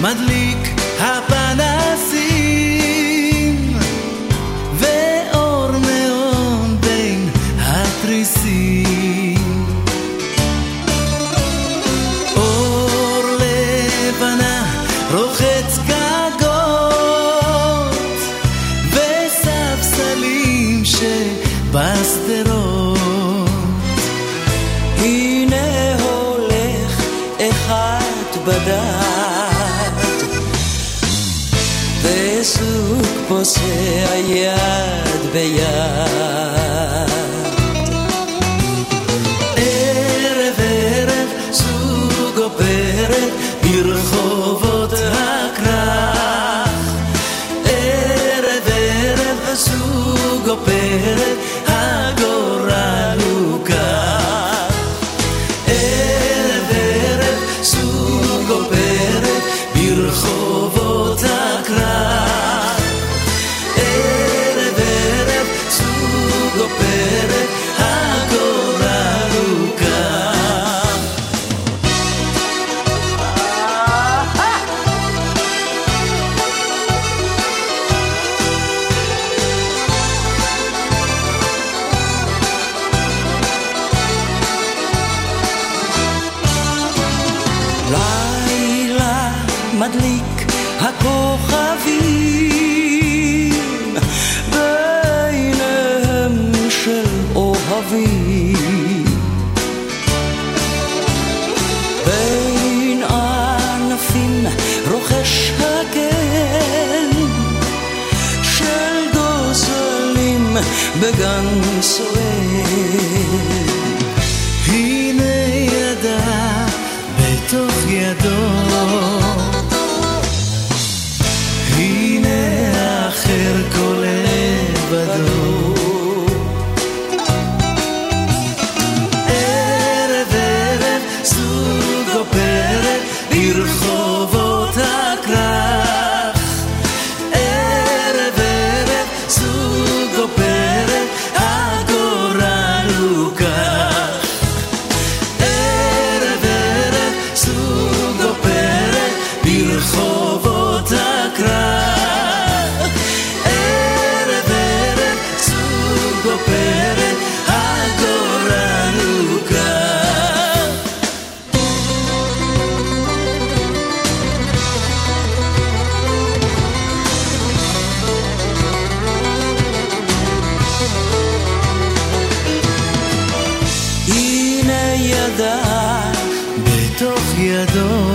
מדליק הפנסים ואור נאון בין התריסים, אור לבנה רוחץ גגות וספסלים שבסדרות. הנה הולך אחד בדד וסוג פוסע יד ביד. ערב ערב זוג עוברת ברחובות הכרך, ערב ערב זוג עוברת הגורל הוא כך, ערב ערב זוג עוברת ברחובות הכרך, ערב ערב זוג עוברת הגורל הוא כך. לילה מדליק הכוכבים ביניהם של אוהבים, בין ענפים רוחש הגן של גוזלים בגן סואן. הנה ידה בתוך ידו, הנה האחר כל לבדו. ערב ערב זוג עוברת ברחובות הכרך, ערב ערב זוג עוברת הגורל הוא כך, ערב ערב זוג עוברת ברחובות הכרך, ערב ערב זוג עוברת הגורל הוא כך. הנה ידה בתוך ידו,